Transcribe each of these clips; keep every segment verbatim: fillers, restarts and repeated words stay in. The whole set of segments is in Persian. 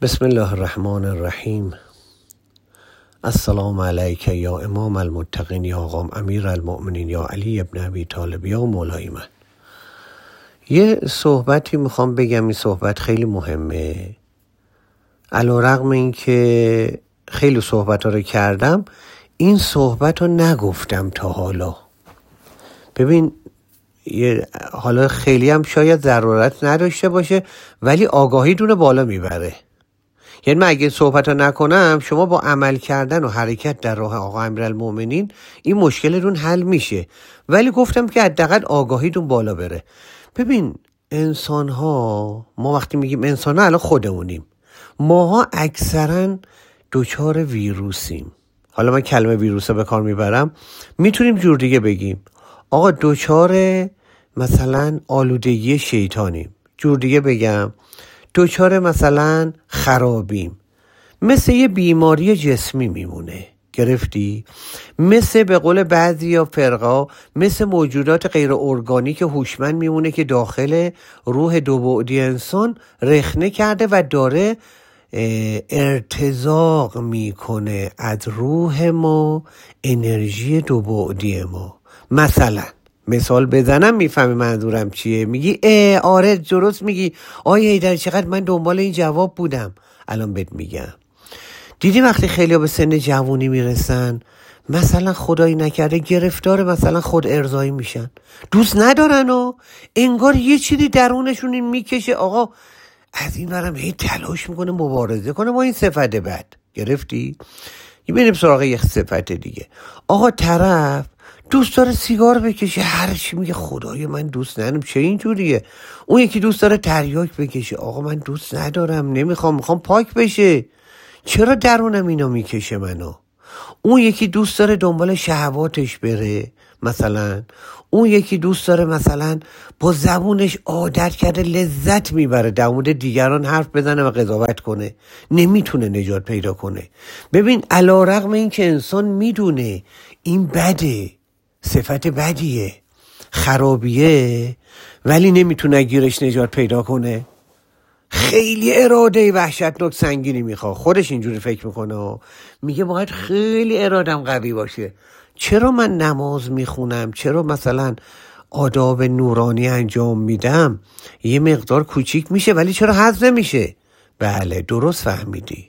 بسم الله الرحمن الرحیم. السلام علیک یا امام المتقین یا آقام امیر المؤمنین یا علی ابن ابی طالب یا مولای من. یه صحبتی میخوام بگم. این صحبت خیلی مهمه. علیرغم این که خیلی صحبت ها رو کردم، این صحبت رو نگفتم تا حالا. ببین، یه حالا خیلی هم شاید ضرورت نداشته باشه، ولی آگاهی دونه بالا میبره. یعنی من اگه صحبت رو نکنم، شما با عمل کردن و حرکت در راه آقا امیرالمؤمنین این مشکلتون حل میشه. ولی گفتم که حداقل آگاهیتون بالا بره. ببین، انسان ها، ما وقتی میگیم انسان ها الان خودمونیم، ماها اکثرا دوچار ویروسیم. حالا من کلمه ویروس به کار میبرم، میتونیم جور دیگه بگیم آقا دوچار مثلا آلودگی شیطانیم، جور دیگه بگم دوچار مثلا خرابیم، مثل یه بیماری جسمی میمونه. گرفتی؟ مثل به قول بعضی یا فرقا مثل موجودات غیر ارگانیک هوشمند میمونه که داخل روح دو بعدی انسان رخنه کرده و داره ارتزاق میکنه از روح ما انرژی دو بعدی ما. مثلا مثال بزنم میفهمی منظورم چیه؟ میگی اه آره درست میگی آیه ایدر، چقدر من دنبال این جواب بودم. الان بهت میگم. دیدی وقتی خیلی به سن جوانی میرسن، مثلا خدایی نکرده گرفتار مثلا خود ارضایی میشن، دوست ندارن و انگار یه چیزی درونشون این میکشه آقا از این برم هی تلاش میکنه مبارزه کنه با این صفت بد. گرفتی؟ یه بریم سراغ یک صفت دیگه. آقا طرف دوست داره سیگار بکشه، هر چی میگه خدای من دوست ندارم، چه اینجوریه؟ اون یکی دوست داره تریاک بکشه، آقا من دوست ندارم، نمیخوام، میخوام پاک بشه. چرا درونم اینو میکشه منو؟ اون یکی دوست داره دنبال شهواتش بره، مثلا اون یکی دوست داره مثلا با زبونش عادت کرده لذت میبره در مورد دیگران حرف بزنه و قضاوت کنه، نمیتونه نجات پیدا کنه. ببین، علیرغم این که انسان میدونه این بده، صفت بدیه، خرابیه، ولی نمیتونه گیرش نجات پیدا کنه. خیلی اراده وحشتناک سنگینی میخواد. خودش اینجوری فکر میکنه، میگه باید خیلی ارادم قوی باشه. چرا من نماز میخونم، چرا مثلا آداب نورانی انجام میدم، یه مقدار کوچیک میشه ولی چرا حذف نمیشه؟ بله درست فهمیدی.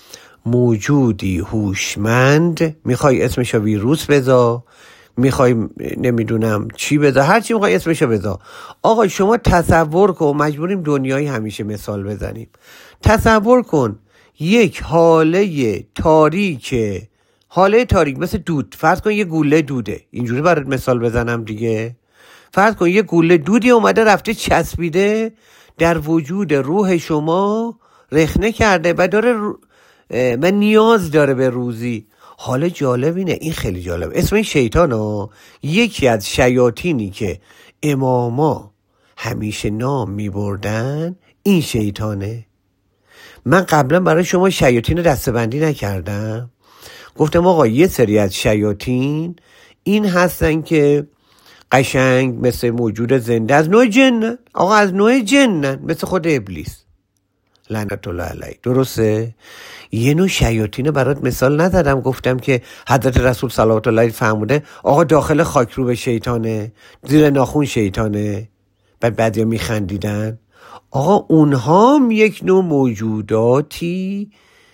موجودی هوشمند، میخوای اسمشو ویروس بذار، میخوای نمیدونم چی بذار، هر چی میخوای اسمشو بذار. آقا شما تصور کن، مجبوریم دنیایی همیشه مثال بزنیم. تصور کن یک حاله تاریک، حاله تاریک مثل دود، فرض کن یه گوله دوده، اینجوری برات مثال بزنم دیگه. فرض کن یه گوله دودی اومده رفته چسبیده در وجود روح شما، رخنه کرده و داره رو... و نیاز داره به روزی. حالا جالب اینه، این خیلی جالب، اسم این شیطان ها، یکی از شیاطینی که اماما همیشه نام می بردن این شیطانه. من قبلا برای شما شیاطین دستبندی نکردم؟ گفتم آقا یه سری از شیاطین این هستن که قشنگ مثل موجود زنده از نوع جنن. آقا از نوع جنن، مثل خود ابلیس لعنت الله علیه. درسته؟ یه نوع شیاطین برات مثال نزدم، گفتم که حضرت رسول صلوات الله علیه فرموده آقا داخل خاک رو به شیطانه، زیر ناخون شیطانه. بعد بعضیا میخندیدن. آقا اونها هم یک نوع موجوداتی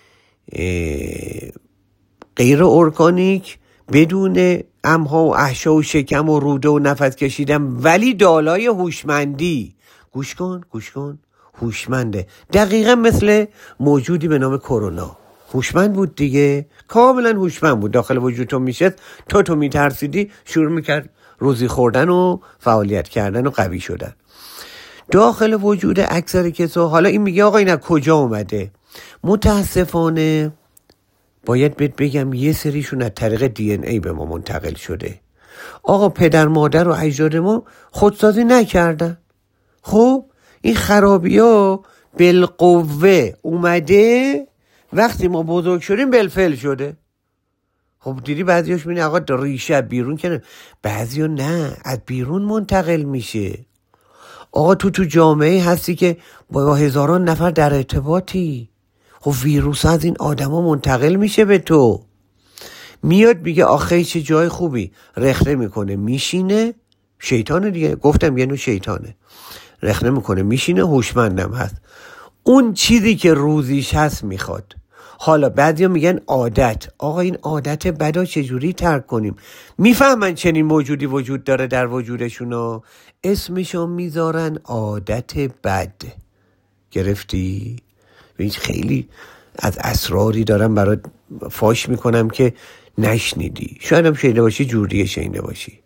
غیر ارگانیک، بدون امها و احشا و شکم و روده و نفس کشیدن، ولی دالای هوشمندی. گوش کن گوش کن هوشمنده، دقیقا مثل موجودی به نام کرونا. هوشمند بود دیگه، کاملا هوشمند بود. داخل وجود تو میشد، تو تو میترسیدی، شروع میکرد روزی خوردن و فعالیت کردن و قوی شدن داخل وجود اکثر کسا. حالا این میگه آقا این از کجا اومده؟ متاسفانه باید بهت بگم یه سریشون از طریق دی ان ای به ما منتقل شده. آقا پدر مادر و اجداد ما خودسازی نکردن. خب این خرابی ها بالقوه اومده، وقتی ما بزرگ شدیم بالفعل شده. خب دیدی بعضیاش میگن آقا ریشه بیرون کنه، بعضیا نه، از بیرون منتقل میشه. آقا تو تو جامعه هستی که با هزاران نفر در ارتباطی، خب ویروس از این آدما منتقل میشه به تو. میاد میگه آخه چه جای خوبی، رخنه میکنه میشینه. شیطانه دیگه، گفتم یه نوع شیطانه. رخنه میکنه میشینه، هوشمندم هست. اون چیزی که روزیش هست میخواد. حالا بعضیا میگن عادت. آقا این عادت بدا چجوری ترک کنیم؟ میفهمن چنین موجودی وجود داره در وجودشونو، اسمشو میذارن عادت بد. گرفتی؟ خیلی از اسراری دارم برات فاش میکنم که نشنیدی، شاید هم شنیده باشی، جور دیگه شنیده باشی.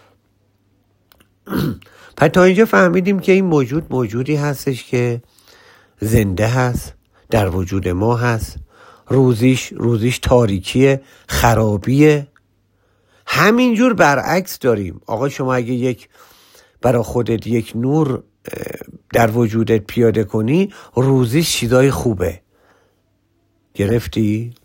پس تا اینجا فهمیدیم که این موجود موجودی هستش که زنده هست، در وجود ما هست، روزیش روزیش تاریکیه، خرابیه. همینجور برعکس داریم. آقا شما اگه یک برای خودت یک نور در وجودت پیاده کنی، روزیش چیزای خوبه. گرفتی؟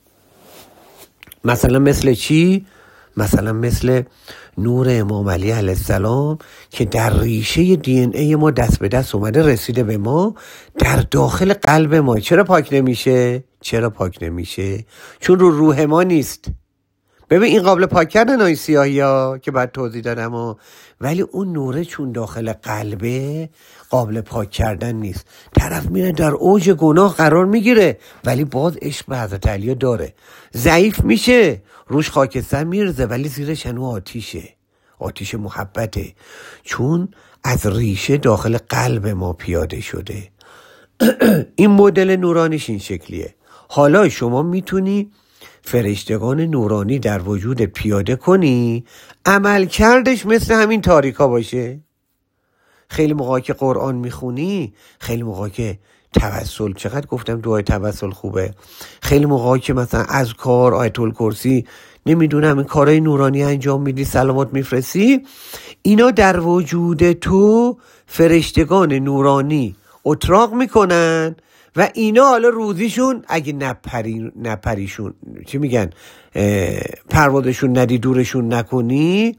مثلا مثل چی؟ مثلا مثل نور امام علی علیه السلام که در ریشه دی ان ای ما دست به دست اومده، رسیده به ما، در داخل قلب ما. چرا پاک نمیشه؟ چرا پاک نمیشه؟ چون رو روح ما نیست. ببین این قابل پاک کردن این سیاهی ها که بعد توضیح دادم ها. ولی اون نوره چون داخل قلبه قابل پاک کردن نیست. طرف میره در اوج گناه قرار میگیره ولی باز عشق به حضرت علی داره. ضعیف میشه، روش خاکستر میرزه ولی زیرش هنو آتیشه، آتیش محبته، چون از ریشه داخل قلب ما پیاده شده. این مدل نورانیش این شکلیه. حالا شما میتونی فرشتگان نورانی در وجود پیاده کنی، عمل کردش مثل همین تاریکا باشه. خیلی موقعی که قرآن میخونی، خیلی موقعی که توسل، چقدر گفتم دعای توسل خوبه، خیلی موقعی که مثلا اذکار، آیت الکرسی، نمیدونم این کارهای نورانی انجام میدی، سلامات میفرستی، اینا در وجود تو فرشتگان نورانی اتراق میکنن و اینا حالا روزیشون اگه نپری نپریشون چی میگن پروازشون ندی، دورشون نکنی،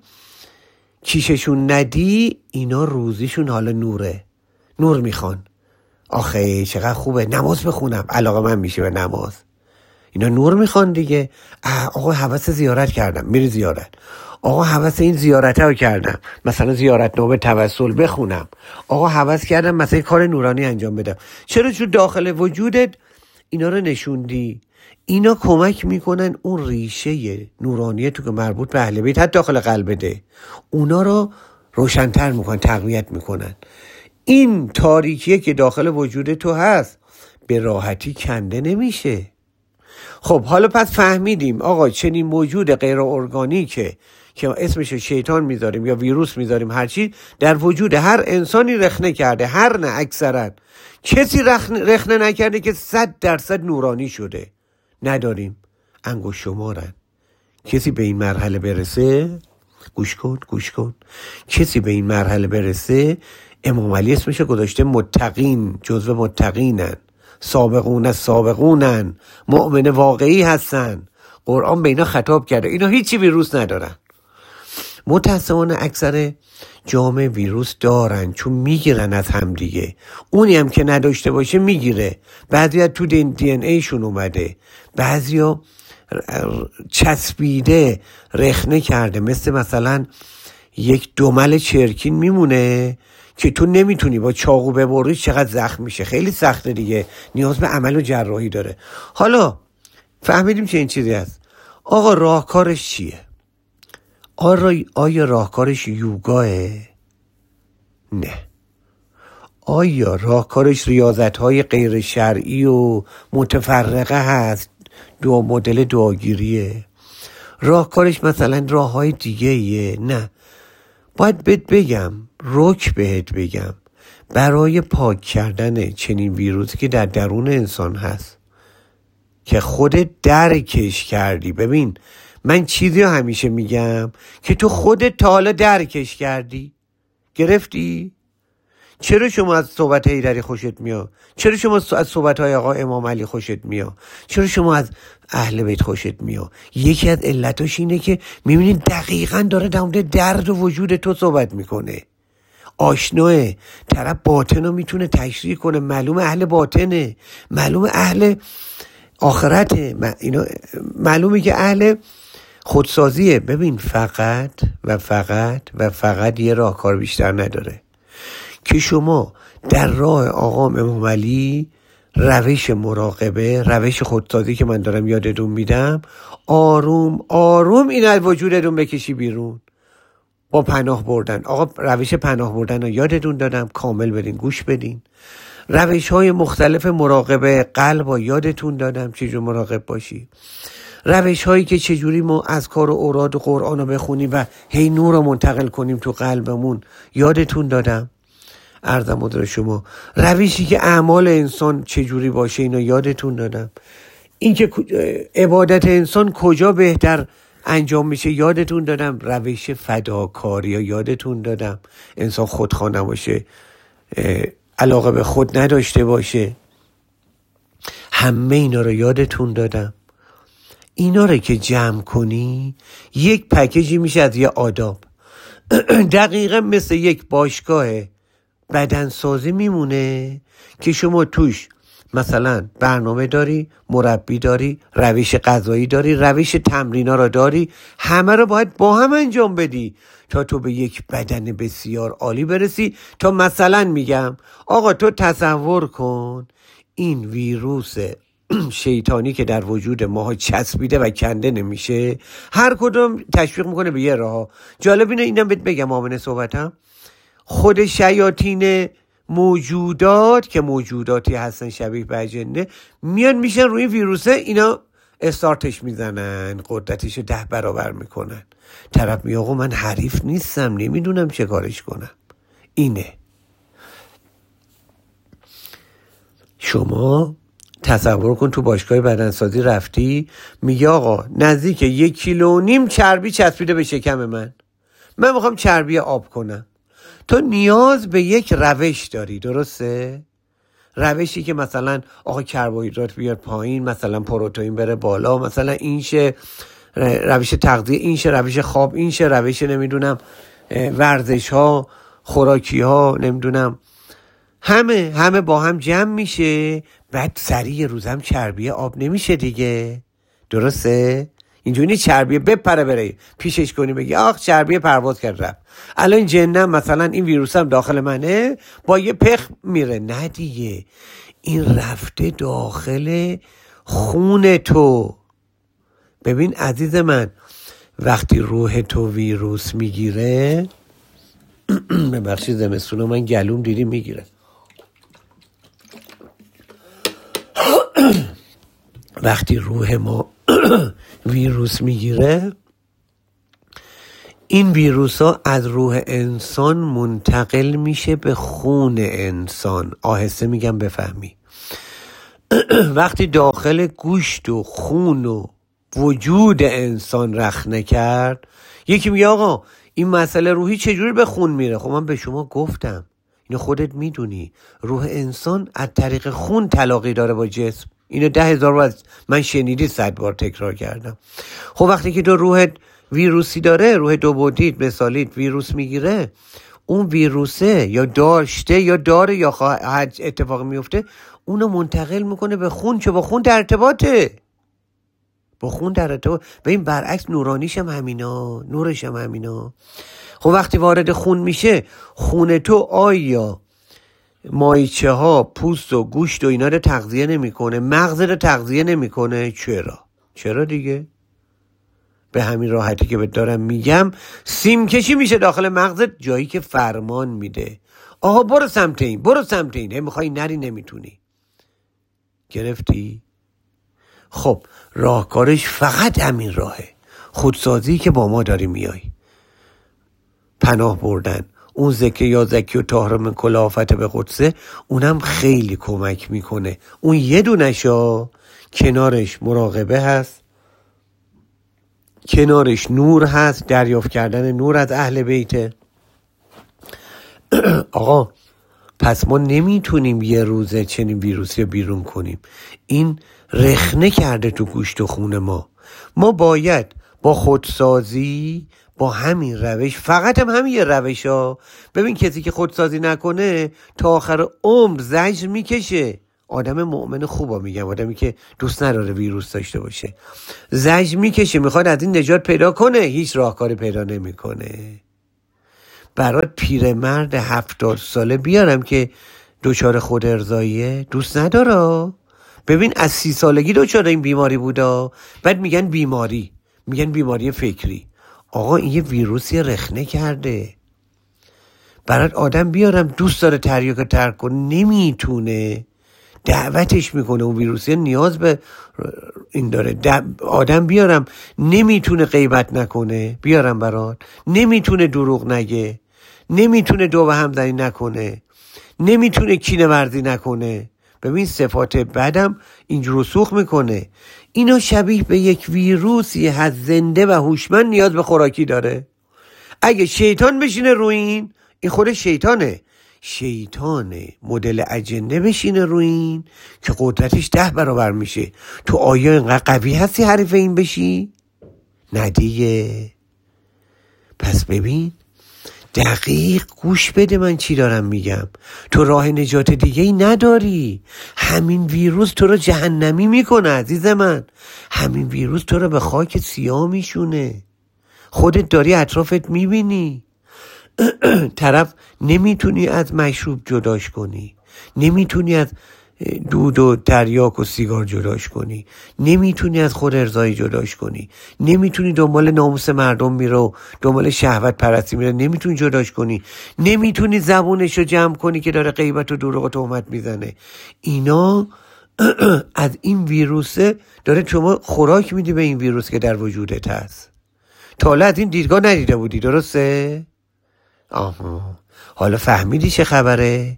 کیششون ندی، اینا روزیشون حالا نوره، نور میخوان. آخه چقدر خوبه نماز بخونم، علاقه من میشه به نماز. اینا نور میخوان دیگه. آقا هوس زیارت کردم، میری زیارت. آقا هوس این زیارت ها کردم، مثلا زیارت نامه توسل بخونم. آقا هوس کردم مثلا کار نورانی انجام بدم. چرا؟ چون داخل وجودت اینا رو نشوندی. اینا کمک میکنن اون ریشه نورانی تو که مربوط به اهل بیت حتی داخل قلبته، اونا رو روشن‌تر میکنن، تقویت میکنن. این تاریکیه که داخل وجود تو هست به راحتی کنده نمیشه. خب حالا پس فهمیدیم آقا چنین موجود غیر ارگانیکه که اسمش شیطان میذاریم یا ویروس میذاریم، هر چی در وجود هر انسانی رخنه کرده، هر نه اکثرا. کسی رخنه, رخنه نکرده که صد درصد نورانی شده نداریم، انگشت شمارن. کسی به این مرحله برسه، گوش کن گوش کن، کسی به این مرحله برسه، امام علی اسمش گذاشته متقین، جزو متقینن، سابقون سابقونن، مؤمن واقعی هستن. قرآن به اینا خطاب کرده، اینا هیچی ویروس ندارن. متاسفانه اکثر جامعه ویروس دارن چون میگیرن از هم دیگه. اونی هم که نداشته باشه میگیره. بعضی تو دی ان ایشون اومده، بعضی چسبیده، رخنه کرده. مثل مثلا یک دمل چرکین میمونه که تو نمیتونی با چاقو ببری، چقدر زخم میشه، خیلی سخته دیگه، نیاز به عمل و جراحی داره. حالا فهمیدیم چه این چیزی هست. آقا راهکارش چیه؟ آیا راهکارش یوگاه؟ نه. آیا راهکارش ریاضت‌های غیر شرعی و متفرقه هست؟ دو مدل دعاگیریه. راهکارش مثلا راه‌های دیگه‌ایه؟ نه. باید بهت بگم، رک بهت بگم، برای پاک کردن چنین ویروسی که در درون انسان هست که خودت درکش کردی. ببین من چیزی رو همیشه میگم که تو خودت تا حالا درکش کردی، گرفتی؟ چرا شما از صحبت حیدری خوشت میاد؟ چرا شما از صحبت های آقا امام علی خوشت میاد؟ چرا شما از اهل بیت خوشت میاد؟ یکی از علتاش اینه که میبینید دقیقاً داره در مورد درد و وجود تو صحبت میکنه. آشناه، طرف باطن رو میتونه تشریح کنه، معلوم اهل باطنه، معلوم اهل آخرت اینا معلومه که اهل خودسازیه. ببین فقط و فقط و فقط یه راهکار بیشتر نداره که شما در راه آقا امام علی روش مراقبه، روش خودسازی که من دارم یادتون میدم، آروم آروم این از وجودتون بکشی بیرون با پناه بردن. آقا روش پناه بردن رو یادتون دادم، کامل بدین گوش بدین. روش های مختلف مراقبه قلب رو یادتون دادم چجور مراقب باشی. روش هایی که چجوری ما از کار و اوراد و قرآن رو بخونیم و هی نور رو منتقل کنیم تو قلبمون یادتون دادم. عرضم در شما روشی که اعمال انسان چجوری باشه اینا یادتون دادم. این که عبادت انسان کجا بهتر انجام میشه یادتون دادم. روش فداکاری یادتون دادم، انسان خودخواه نباشه، علاقه به خود نداشته باشه. همه اینا رو یادتون دادم. اینا رو که جمع کنی یک پکیجی میشه از یه آداب. دقیقا مثل یک باشگاه بدنسازی میمونه که شما توش مثلا برنامه داری، مربی داری، روش غذایی داری، روش تمرینا رو داری، همه رو باید با هم انجام بدی تا تو به یک بدن بسیار عالی برسی. تا مثلا میگم آقا تو تصور کن این ویروس شیطانی که در وجود ماها چسبیده و کنده نمیشه، هر کدوم تشویق میکنه به یه راه. جالب اینه اینم بهت بگم آمنه صحبتم، خود شیاطین موجودات که موجوداتی هستن شبیه به جنه میان میشن روی ویروسه، اینا استارتش میزنن، قدرتشو ده برابر میکنن. طرف میگه آقا من حریف نیستم، نمیدونم چه کارش کنم. اینه شما تصور کن تو باشگاه بدنسازی رفتی، میگه آقا نزدیک یک کیلو و نیم چربی چسبیده به شکم من، من میخوام چربی آب کنم. تو نیاز به یک روش داری، درسته؟ روشی که مثلا آقا کربوهیدرات بیاد پایین، مثلا پروتئین بره بالا، مثلا این شه روش تغذیه، این شه روش خواب، این شه روش نمیدونم ورزش ها، خوراکی ها، نمیدونم همه همه با هم جمع میشه. بعد سریع روزم چربی آب نمیشه دیگه، درسته؟ اینجوری چربیه بپره بره پیشش کنی بگی آخ چربیه پرواز کرد رفت، الان جنم مثلا این ویروس هم داخل منه با یه پخ میره. نه دیگه، این رفته داخل خون تو. ببین عزیز من، وقتی روح تو ویروس میگیره، ببخشید زمستون من گلوم دیدی میگیره، وقتی روح ما ویروس میگیره، این ویروس ها از روح انسان منتقل میشه به خون انسان. آهسته میگم بفهمی. وقتی داخل گوشت و خون و وجود انسان رخنه کرد، یکی میگه آقا این مسئله روحی چجوری به خون میره؟ خب من به شما گفتم، اینو خودت میدونی، روح انسان از طریق خون تلاقی داره با جسم. اینو ده هزار بار من شنیدی، صد بار تکرار کردم. خب وقتی که تو روحت ویروسی داره، روح دو بعدیت مثالیت ویروس میگیره، اون ویروسه یا داشته یا داره یا خواهد اتفاق میفته، اونو منتقل میکنه به خون، چه با خون در ارتباطه، با خون در ارتباط. به این برعکس نورانیش هم همینا، نورش هم همینا. خب وقتی وارد خون میشه، خون تو آیا مایچه ها، پوست و گوشت و اینا رو تغذیه نمیکنه، مغز رو تغذیه نمیکنه؟ چرا؟ چرا دیگه؟ به همین راحتی که بهت دارم میگم، سیم کشی میشه داخل مغزت، جایی که فرمان میده آقا برو سمت این، برو سمت این، هم میخوای نری نمیتونی. گرفتی؟ خب راهکارش فقط همین راهه، خودسازی که با ما داری میای، پناه بردن. اون زکه یا زکی و طاهر من کل آفت به قدسه، اونم خیلی کمک میکنه. اون یه دونشا کنارش مراقبه هست، کنارش نور هست، دریافت کردن نور از اهل بیته. آقا پس ما نمیتونیم یه روزه چنین ویروسی بیرون کنیم، این رخنه کرده تو گوشت و خون ما. ما باید با خودسازی، با همین روش، فقط هم همین یه روش ها. ببین کسی که خودسازی نکنه تا آخر عمر زجر میکشه، آدم مؤمن خوبا میگم، آدمی که دوست نداره ویروس داشته باشه، زجر میکشه، میخواد از این نجات پیدا کنه، هیچ راهکاری پیدا نمیکنه. برات پیرمرد هفتاد ساله بیارم که دچار خود ارضاییه؟ دوست نداره. ببین از سی سالگی دچار این بیماری بودا، بعد میگن بیماری، میگن بیماری فکری. آقا این یه ویروسی رخنه کرده. برات آدم بیارم دوست داره تریاک ترک کنه، نمیتونه، دعوتش میکنه، اون ویروسی نیاز به این داره. آدم بیارم نمیتونه غیبت نکنه، بیارم برات، نمیتونه دروغ نگه، نمیتونه دو به هم زنی نکنه، نمیتونه کینه ورزی نکنه. ببین صفات بدم اینجور رسوخ میکنه. اینا شبیه به یک ویروسی هست، زنده و هوشمند، نیاز به خوراکی داره. اگه شیطان بشینه روی این این خود شیطانه، شیطانه مدل اجنه بشینه روی این که قدرتش ده برابر میشه. تو آیا اینقدر قوی هستی حریف این بشی؟ نه دیگه. پس ببین دقیق گوش بده من چی دارم میگم. تو راه نجات دیگه ای نداری. همین ویروس تو رو جهنمی میکنه عزیز من. همین ویروس تو رو به خاک سیاه میشونه. خودت داری اطرافت میبینی. طرف نمیتونی از مشروب جداش کنی، نمیتونی از دود و تریاک و سیگار جداش کنی، نمیتونی از خود ارضایی جداش کنی، نمیتونی دنبال ناموس مردم میره و دنبال شهوت پرستی میره، نمیتونی جداش کنی، نمیتونی زبونشو جمع کنی که داره غیبت و دروغ و تهمت میزنه. اینا از این ویروسه داره شما خوراک میدی به این ویروس که در وجودت هست. تا حالا از این دیدگاه ندیده بودی، درسته؟ آها حالا فهمیدی چه خبره؟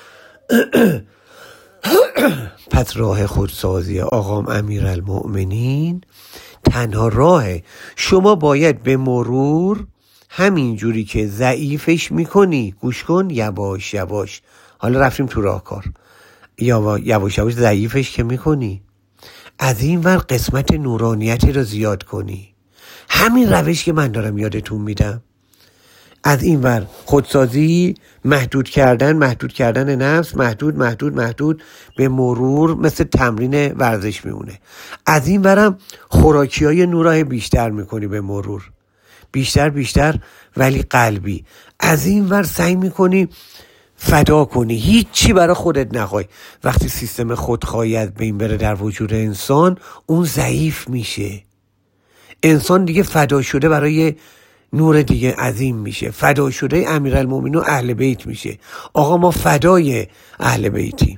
پس راه خودسازی آقام امیرالمؤمنین تنها راهه. شما باید به مرور همین جوری که ضعیفش میکنی، گوش کن، یواش یواش، حالا رفتیم تو راهکار، یا یواش یواش ضعیفش که میکنی، از این ور قسمت نورانیتی رو زیاد کنی. همین روش که من دارم یادتون میدم. از این ور خودسازی، محدود کردن، محدود کردن نفس، محدود محدود محدود به مرور، مثل تمرین ورزش میمونه. از این ورم خوراکی های نورای بیشتر میکنی به مرور، بیشتر بیشتر ولی قلبی. از این ور سعی میکنی فدا کنی، هیچی برای خودت نخوای. وقتی سیستم خودخواهی از بین بره در وجود انسان، اون ضعیف میشه. انسان دیگه فدا شده برای نور دیگه عظیم میشه، فدا شده امیرالمومنین و اهل بیت میشه. آقا ما فدای اهل بیتیم.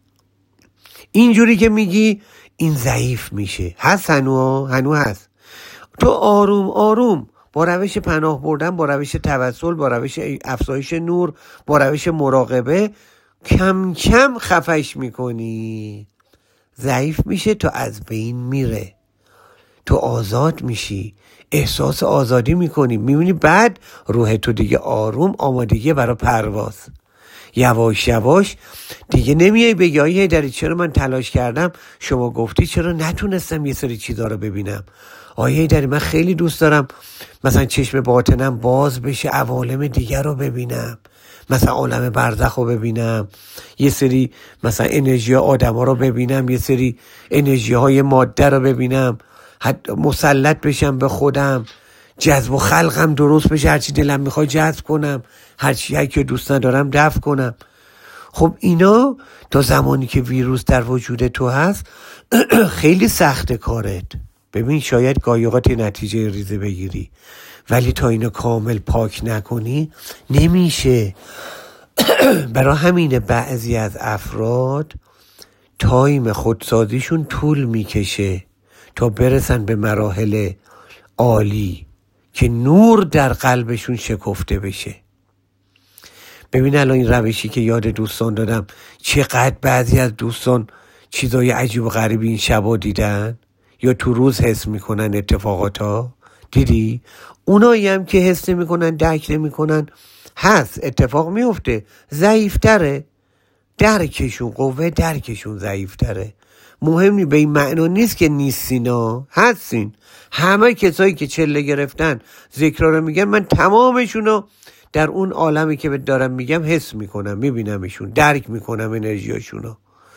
اینجوری که میگی این ضعیف میشه. هست هنو هنو هست. تو آروم آروم با روش پناه بردن، با روش توسل، با روش افزایش نور، با روش مراقبه کم کم خفش میکنی. ضعیف میشه، تو از بین میره، تو آزاد میشی، احساس آزادی میکنی، میبینی بعد روح تو دیگه آروم، آمادگی برای پرواز. یواش یواش دیگه نمیای بگی آیه داری چرا من تلاش کردم، شما گفتی چرا نتونستم یه سری چیزا رو ببینم. آیه داری من خیلی دوست دارم مثلا چشم باطنم باز بشه، عوالم دیگر رو ببینم، مثلا عالم برزخ رو ببینم، یه سری مثلا انرژی آدم ها رو ببینم، یه سری انرژی های ماده رو ببینم، مسلط بشم به خودم، جذب و خلقم درست بشه، هرچی دلم میخواد جذب کنم، هرچی هر که دوست ندارم دفع کنم. خب اینا تا زمانی که ویروس در وجود تو هست خیلی سخت کارت. ببین شاید گایقات نتیجه ریزه بگیری، ولی تا اینو کامل پاک نکنی نمیشه. برای همین بعضی از افراد تایم خودسازیشون طول میکشه تا برسن به مراحل عالی که نور در قلبشون شکفته بشه. ببین الان این روشی که یاد دوستان دادم، چقدر بعضی از دوستان چیزای عجیب و غریبی این شبا دیدن یا تو روز حس میکنن اتفاقاتا. دیدی؟ اونایی هم که حس نمیکنن، درک نمیکنن، هست اتفاق میفته، ضعیفتره، درکشون، قوه درکشون ضعیفتره. مهمی به این معنا نیست که نیستینا، هستین. همه کسایی که چله گرفتن ذکرها رو میگن، من تمامشون رو در اون عالمی که دارم میگم حس میکنم، میبینمشون، درک میکنم انرژیاشون رو.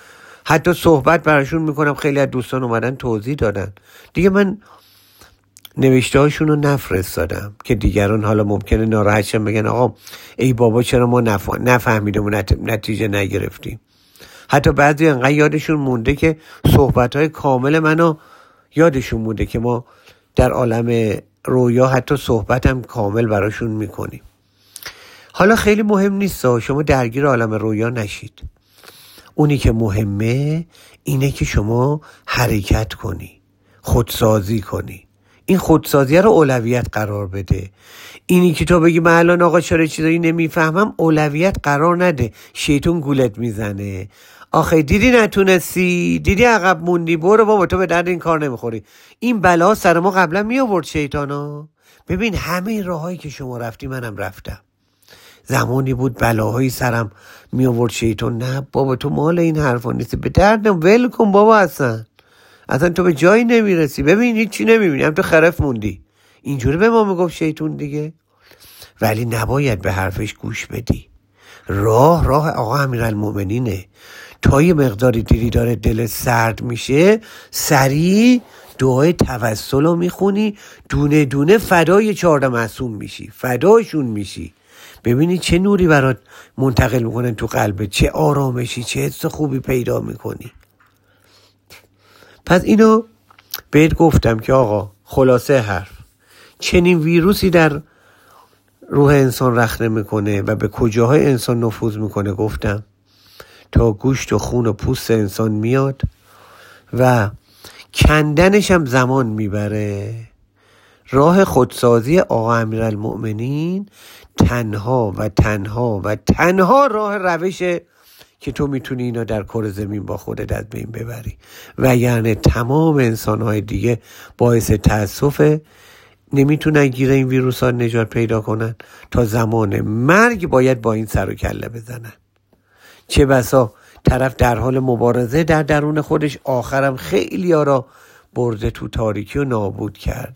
حتی صحبت براشون میکنم، خیلی از دوستان اومدن توضیح دادن دیگه. من نوشته هاشون رو نفرستادم که دیگران حالا ممکنه ناراحت شن، بگن آقا ای بابا چرا ما نف... نفهمیدیم و نت... نتیجه نگرفتیم. حتی بعضی انقدر یادشون مونده که صحبتهای کامل منو یادشون مونده که ما در عالم رویا حتی صحبتم کامل براشون میکنیم. حالا خیلی مهم نیست شما درگیر عالم رویا نشید. اونی که مهمه اینه که شما حرکت کنی، خودسازی کنی. این خودسازی رو اولویت قرار بده. اینی که تو بگی من الان آقا چرا چیزایی نمیفهمم، اولویت قرار نده. شیطون گولت میزنه. آخه دیدی نتونستی، دیدی عقب موندی، برو بابا تو به درد این کار نمیخوری. این بلا سر ما قبلا می آورد شیطانا. ببین همه راهایی که شما رفتی منم رفتم. زمانی بود بلاهایی سرم می آورد شیطان، نه بابا تو مال این حرفا نیستی، به درد ول کن بابا، اصلا اصلا تو به جایی نمیرسی. ببین هیچی نمیبینی، هم تو خرف موندی. اینجوری به ما میگفت شیطون دیگه. ولی نباید به حرفش گوش بدی. راه راه آقا امیرالمومنینه. تا یه مقداری دیدی داره دل سرد میشه، سریع دعای توسل رو میخونی، دونه دونه فدای چهارده معصوم میشی، فدایشون میشی. ببینی چه نوری برات منتقل میکنن تو قلبت، چه آرامشی، چه حس خوبی پیدا میکنی. پس اینو بهت گفتم که آقا خلاصه حرف، چنین ویروسی در روح انسان رخنه میکنه و به کجاهای انسان نفوذ میکنه گفتم، تا گوشت و خون و پوست انسان میاد و کندنش هم زمان میبره. راه خودسازی آقا امیرالمؤمنین تنها و تنها و تنها راه روشه که تو میتونی اینا در کره زمین با خودت از بین ببری. و یعنی تمام انسانهای دیگه باعث تأسفه، نمیتونن گیر این ویروس ها نجات پیدا کنن. تا زمان مرگ باید با این سر و کله بزنن. چه بسا طرف در حال مبارزه در درون خودش، آخرم خیلی ها را برده تو تاریکی و نابود کرده.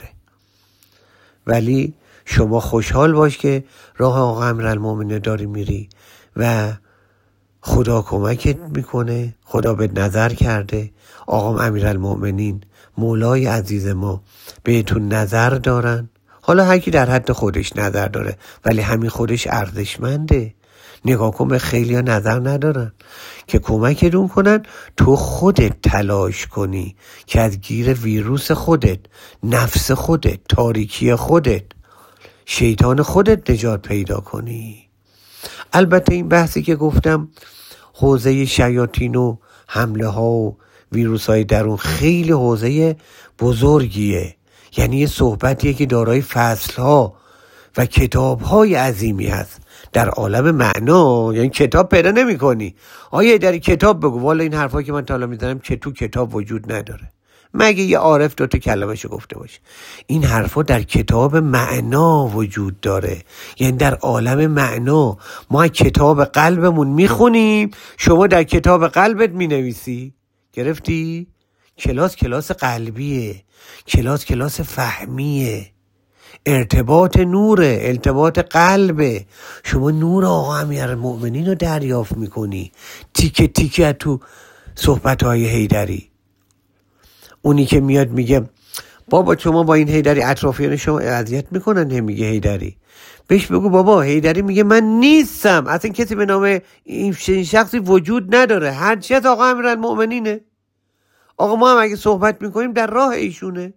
ولی شما خوشحال باش که راه آقا امیرالمومنین داری میری و خدا کمکت میکنه. خدا به نظر کرده، آقا امیرالمومنین مولای عزیز ما بهتون نظر دارن. حالا هر کی در حد خودش نظر داره، ولی همین خودش ارزشمنده. نگاه کن به خیلی ها نظر ندارن که کمکتون کنن تو خودت تلاش کنی که از گیر ویروس خودت، نفس خودت، تاریکی خودت، شیطان خودت نجات پیدا کنی. البته این بحثی که گفتم حوزه شیاطین و حمله ها و ویروس های درون خیلی حوزه بزرگیه. یعنی یه صحبتیه که دارای فصل ها و کتاب های عظیمی هست در عالم معنا. یعنی کتاب پیدا نمی کنی. آیا در کتاب بگو، والا این حرفا که من تا حالا میزنم که تو کتاب وجود نداره، مگه یه عارف دوتا کلمه‌شو گفته باشه. این حرفا در کتاب معنا وجود داره. یعنی در عالم معنا ما کتاب قلبمون میخونیم، شما در کتاب قلبت مینویسی. گرفتی؟ کلاس کلاس قلبیه، کلاس کلاس فهمیه، ارتباط نوره، ارتباط قلبه. شما نور آقا امیرالمؤمنین رو دریافت میکنی تیکه تیکه تو صحبت‌های حیدری. اونی که میاد میگه بابا شما با این حیدری اطرافیان شما اذیت میکنن، نمیگه حیدری، بهش بگو بابا حیدری میگه من نیستم، اصلا کسی به نام این شخصی وجود نداره، هرچی از آقا امیرالمؤمنینه. آقا ما هم اگه صحبت میکنیم در راه ایشونه،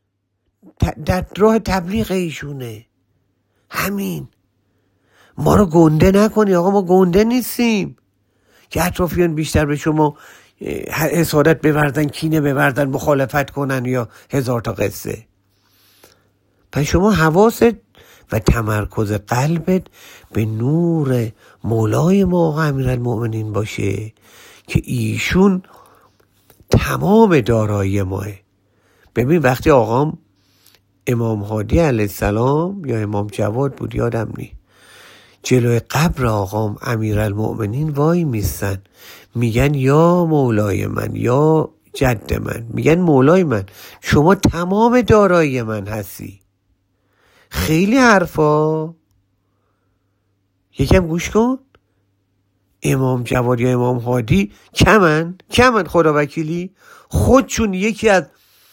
در راه تبلیغ ایشونه. همین. ما رو گنده نکنی آقا، ما گنده نیستیم که اطرافیان بیشتر به شما حسادت بورزن، کینه بورزن، مخالفت کنن یا هزار تا قصه. پس شما حواست و تمرکز قلبت به نور مولای ما آقا امیرالمؤمنین باشه که ایشون تمام دارایی ماه. ببین وقتی آقام امام هادی علیه السلام یا امام جواد بود یادم نی، جلوی قبر آقام امیرالمؤمنین وای میستن، میگن یا مولای من، یا جد من، میگن مولای من، شما تمام دارایی من هستی. خیلی حرفا. یکم گوش کن. امام جواد یا امام هادی کمن کمن خدا وکیلی. خودشون یکی از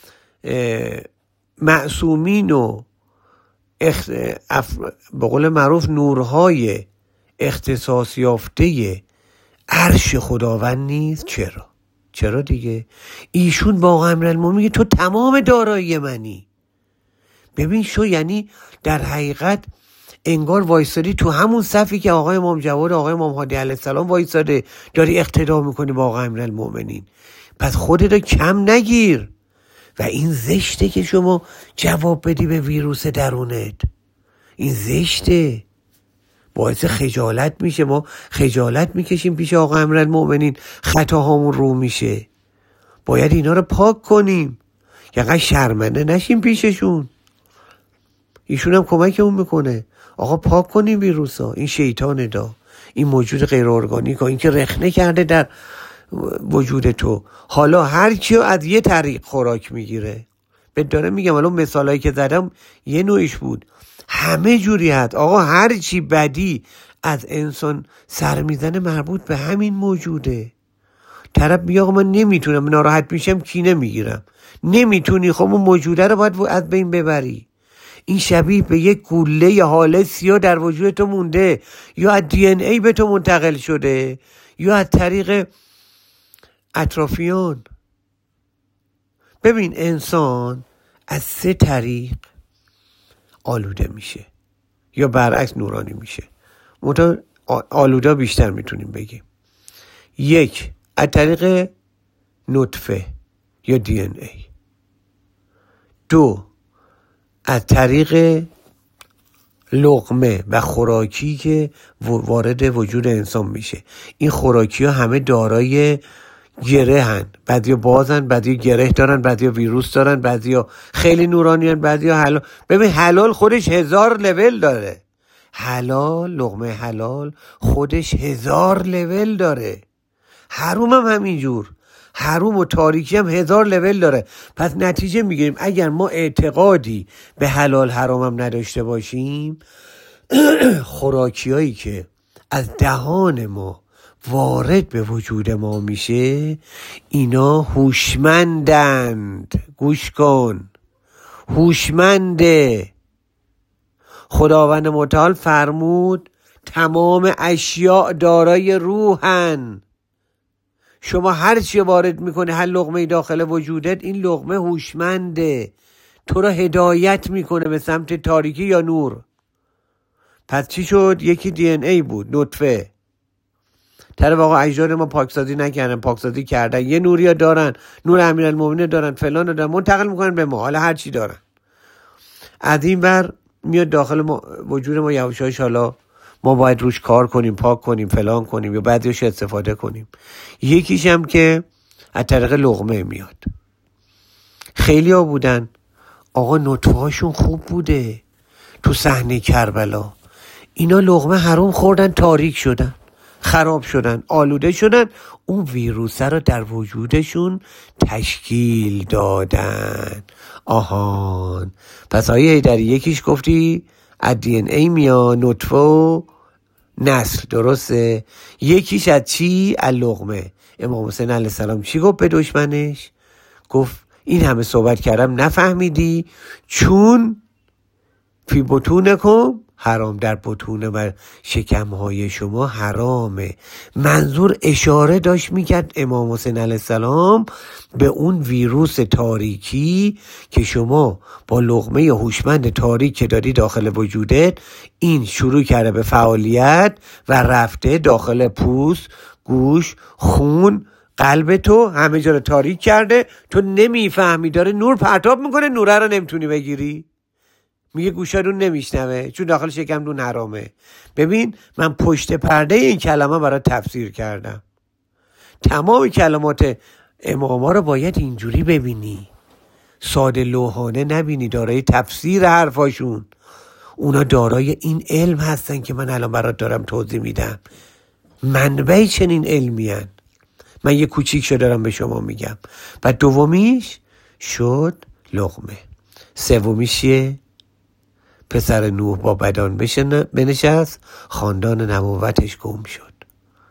معصومین و اخ... اف... به قول معروف نورهای اختصاص یافته عرش خداوند نیست. چرا؟ چرا دیگه؟ ایشون با آقا امیرالمومنین میگه تو تمام دارایی منی. ببین شو، یعنی در حقیقت انگار وایسادی تو همون صفی که آقای امام جواد آقای امام هادی علیه السلام وایساده، داری اقتدا میکنی با آقا امیرالمومنین. پس خودت کم نگیر و این زشته که شما جواب بدی به ویروس درونت. این زشته، باعث خجالت میشه. ما خجالت میکشیم پیش آقا امیرالمومنین، خطاهامون رو میشه. باید اینا رو پاک کنیم، یعنی شرمنده نشیم پیششون. ایشون هم کمکمون میکنه. آقا پاک کنیم ویروسا، این شیطان دا، این موجود غیر ارگانیک، این که رخنه کرده در وجود تو. حالا هر کی از یه طریق خوراک میگیره. به داره میگم الان مثالایی که زدم یه نوعش بود، همه جوری هست. آقا هر چی بدی از انسان سر میزنه مربوط به همین موجوده. طرف میگه آقا من نمیتونم، ناراحت میشم کینه میگیرم. نمیتونی، خب اون موجوده رو باید از بین ببری. این شبیه به یک گوله حاله سیاه در وجود تو مونده، یا از دی ان ای به تو منتقل شده، یا از طریق اطرافیان. ببین انسان از سه طریق آلوده میشه یا برعکس نورانی میشه. منتها آلوده بیشتر میتونیم بگیم. یک، از طریق نطفه یا دی ان ای. دو، از طریق لقمه و خوراکی که وارد وجود انسان میشه. این خوراکی ها همه دارای گره هن، بعضی بازن، بعضی گره دارن، بعضی ویروس دارن، بعضی خیلی نورانی هن، بعضی حلال. ببین حلال خودش هزار لول داره. حلال، لقمه حلال خودش هزار لول داره. حروم هم همینجور، حروم و تاریکی هم هزار لول داره. پس نتیجه میگیریم اگر ما اعتقادی به حلال حرام هم نداشته باشیم، خوراکی هایی که از دهان ما وارد به وجود ما میشه، اینا هوشمندند. گوش کن، هوشمنده. خداوند متعال فرمود تمام اشیاء دارای روحن. شما هر چی وارد میکنه، هر لقمه داخل وجودت، این لقمه هوشمنده، تو را هدایت میکنه به سمت تاریکی یا نور. پس چی شد؟ یکی دی ان ای بود، نطفه. طرف آقا اجداد ما پاکسازی نکردن، پاکسازی کردن، یه نوریا دارن، نور امیرالمومنین دارن، فلان دارن، منتقل میکنن به ما. حالا هر چی دارن از این بر میاد داخل ما وجود ما. یواشاش حالا ما باید روش کار کنیم، پاک کنیم، فلان کنیم، یا بعدش استفاده کنیم. یکیش هم که از طریق لقمه میاد. خیلی ها بودن آقا نطفه هاشون خوب بوده، تو صحنه کربلا اینا لقمه حرام خوردن، تاریک شدن، خراب شدن، آلوده شدن، اون ویروسه رو در وجودشون تشکیل دادن. آهان، پس آیه هیدری یکیش گفتی از دی ان ای میاد، نطفه و نسل، درسته؟ یکیش از چی؟ از لقمه. امام حسین علیه السلام چی گفت به دشمنش؟ گفت این همه صحبت کردم نفهمیدی؟ چون فی بطونکم حرام، در بطون و شکمهای شما حرامه. منظور اشاره داشت میکرد امام حسین علیه السلام به اون ویروس تاریکی که شما با لقمه هوشمند تاریک که داری داخل وجودت، این شروع کرده به فعالیت و رفته داخل پوست، گوش، خون، قلب تو، همه جا رو تاریک کرده. تو نمیفهمی، داره نور پرتاب میکنه، نوره رو نمیتونی بگیری. میگه گوشارون نمیشنوه چون داخل شکم دون حرامه. ببین من پشت پرده این کلمه برای تفسیر کردم. تمام کلمات اماما رو باید اینجوری ببینی، ساده لوحانه نبینی، دارای تفسیر حرفاشون. اونا دارای این علم هستن که من الان برات دارم توضیح میدم. منبع چنین علمی هن. من یه کوچیک شو دارم به شما میگم. و دومیش شد لقمه. سومیش یه پسر نوح با بدان بنشست، خاندان نبوتش گم شد.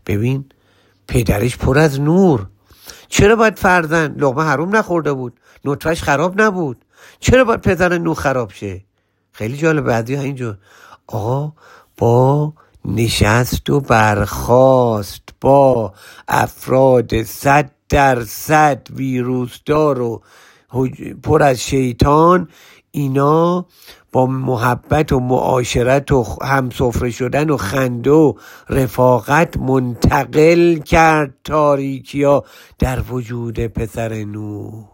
ببین پدرش پر از نور، چرا باید فرزند لقمه حروم نخورده بود؟ نطفهش خراب نبود، چرا باید پدر نو خراب شه؟ خیلی جالب. بعدی ها اینجور آقا با نشست و برخاست با افراد صد درصد ویروس دار و پر از شیطان، اینا با محبت و معاشرت و همسفره شدن و خنده و رفاقت منتقل کرد تاریکیا در وجود پسر نوح.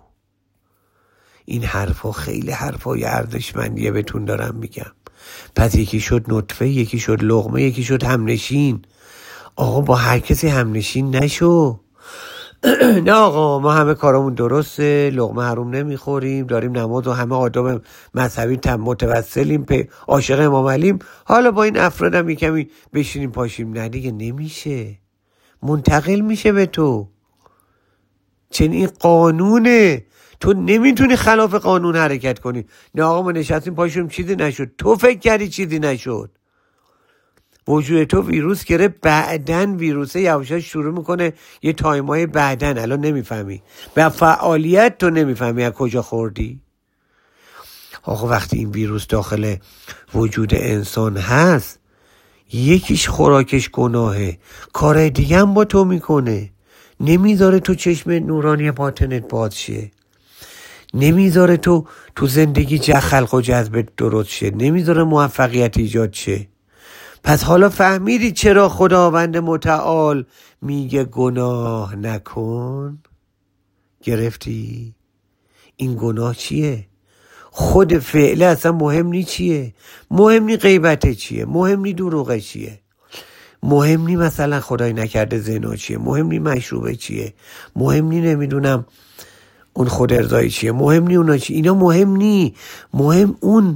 این حرفا خیلی حرفای ارزشمندیه بهتون دارم میگم. پس یکی شد نطفه، یکی شد لقمه، یکی شد همنشین. آقا با هر کسی همنشین نشو. نه آقا ما همه کارامون درسته، لقمه حروم نمیخوریم، داریم نماز و همه آداب مذهبی متوسلیم، عاشق امام علیم، حالا با این افرادم یکمی بشینیم پاشیم. نه دیگه نمیشه، منتقل میشه به تو. چنین این قانونه، تو نمیتونی خلاف قانون حرکت کنی. نه آقا ما نشستیم پاشیم چیزی نشد. تو فکر کردی چیزی نشد، وجود تو ویروس گرفت، بعدن ویروسه یواشاش شروع میکنه یه تایمای بعدن، الان نمیفهمی به فعالیت، تو نمیفهمی از کجا خوردی. آقا وقتی این ویروس داخل وجود انسان هست، یکیش خوراکش گناهه، کار دیگه هم با تو میکنه، نمیذاره تو چشم نورانی باطنت باز شه، نمیذاره تو تو زندگی جه خلق و جذب درست شه، نمیذاره موفقیت ایجاد شه. پس حالا فهمیدی چرا خداوند متعال میگه گناه نکن؟ گرفتی؟ این گناه چیه؟ خود فعله اصلا مهم نی چیه، مهم نی غیبت چیه، مهم نی دروغ چیه، مهم نی مثلا خدای نکرده زنا چیه، مهم نی مشروبه چیه، مهم نی نمیدونم اون خود ارضایی چیه، مهم نی اونا چیه، اینا مهم نی. مهم اون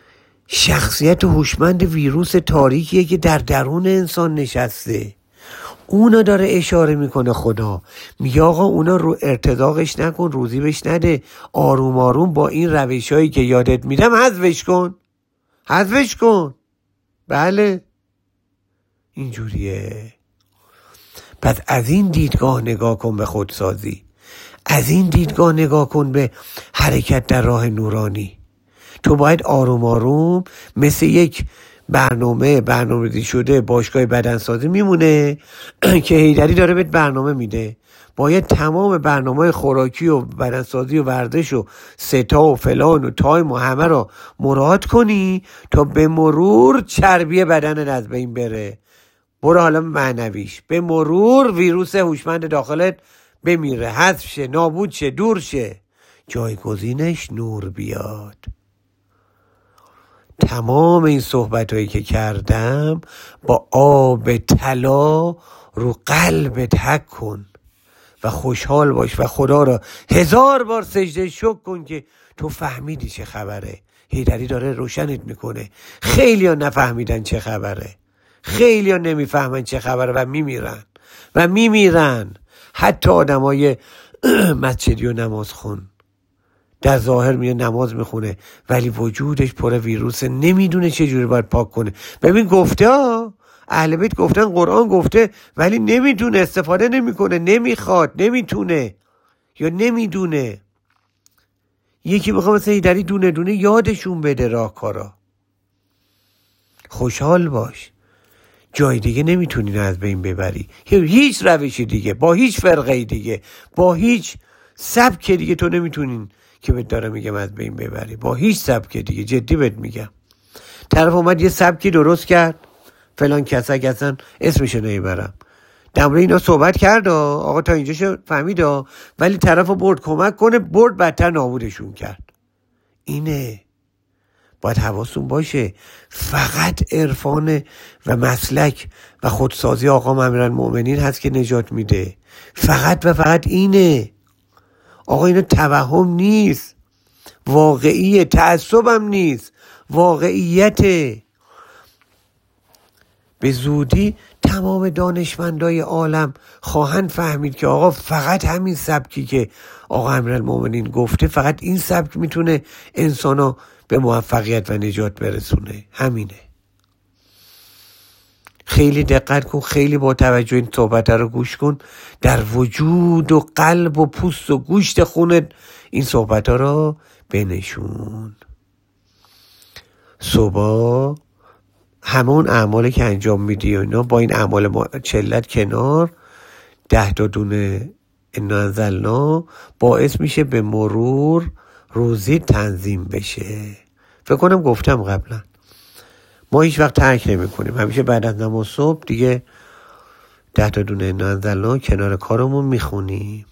شخصیت هوشمند ویروس تاریکیه که در درون انسان نشسته. اونا داره اشاره میکنه خدا، میگه آقا اونا رو ارتزاقش نکن، روزی بهش نده، آروم آروم با این روش هایی که یادت میدم حذفش کن، حذفش کن. بله اینجوریه. پس از این دیدگاه نگاه کن به خودسازی، از این دیدگاه نگاه کن به حرکت در راه نورانی. تو باید آروم آروم مثل یک برنامه برنامه‌ریزی شده باشگاه بدنسازی میمونه که حیدری داره بهت برنامه میده، باید تمام برنامه خوراکی و بدنسازی و ورزش و ستا و فلان و تایم و همه رو مراعات کنی تا به مرور چربی بدنت از بین بره. برو حالا معنویش، به مرور ویروس هوشمند داخلت بمیره، حذف شه، نابود شه، دور شه، جایگزینش نور بیاد. تمام این صحبت هایی که کردم با آب طلا رو قلبت حک کن و خوشحال باش و خدا را هزار بار سجده شکر کن که تو فهمیدی چه خبره. حیدری داره روشنت میکنه. خیلی ها نفهمیدن چه خبره، خیلی ها نمیفهمن چه خبره و میمیرن و میمیرن. حتی آدم های مسجدی و نماز خون در ظاهر میره نماز میخونه ولی وجودش پر ویروسه، نمیدونه چه جوری باید پاک کنه. ببین گفته ها، اهل بیت گفتن، قرآن گفته، ولی نمیدونه، استفاده نمیکنه، نمیخواد، نمیتونه یا نمیدونه. یکی میخواد مثلا حیدری دونه دونه یادشون بده راهکارا. خوشحال باش، جای دیگه نمیتونی از بین ببری، هیچ روشی دیگه، با هیچ فرقه دیگه، با هیچ سبک دیگه تو نمیتونین که بهت داره میگم از بین ببری، با هیچ سبک دیگه. جدی بهت میگم. طرف اومد یه سبکی درست کرد، فلان کسک اصلا اسمش نمیبرم، در مورد اینا صحبت کرد آقا تا اینجاشو فهمید، ولی طرف برد کمک کنه، برد بدتر نابودشون کرد. اینه باید حواستون باشه. فقط عرفان و مسلک و خودسازی آقا امیرالمومنین هست که نجات میده، فقط و فقط اینه. آقا اینو توهم نیست، واقعیه، تعصبم نیست، واقعیته. به زودی تمام دانشمندای عالم خواهند فهمید که آقا فقط همین سبکی که آقا امیرالمومنین گفته، فقط این سبک میتونه انسانو به موفقیت و نجات برسونه. همینه. خیلی دقت کن، خیلی با توجه این صحبت رو گوش کن، در وجود و قلب و پوست و گوشت خونت این صحبت ها رو بنشون. صبح همون اعمالی که انجام میدی و اینا با این اعمال چلت کنار، ده تا دونه انا انزلنا باعث میشه به مرور روزی تنظیم بشه. فکر کنم گفتم قبلا ما هیچ وقت ترک نمی کنیم، همیشه بعد از نماز صبح دیگه ده تا دونه انا انزلنا کنار کارمون میخونیم،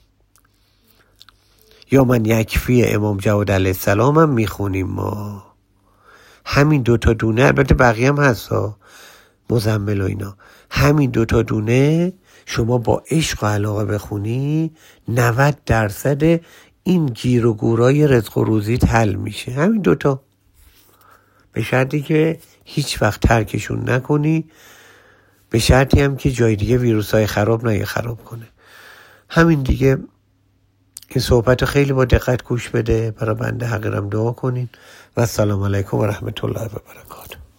یا من یکفی امام جواد علیه السلام هم میخونیم. ما همین دو تا دونه، البته بقیه هم هست ها، مزمل و اینا، همین دو تا دونه شما با عشق و علاقه بخونی نود درصد این گیر و گورای رزق و روزیت حل میشه. همین دوتا، به شرطی که هیچ وقت ترکشون نکنی، به شرطی هم که جای دیگه ویروس های خراب نگه خراب کنه. همین دیگه. این صحبت خیلی با دقت گوش بده، برای بنده حقیرم دعا کنین و السلام علیکم و رحمت الله و برکاته.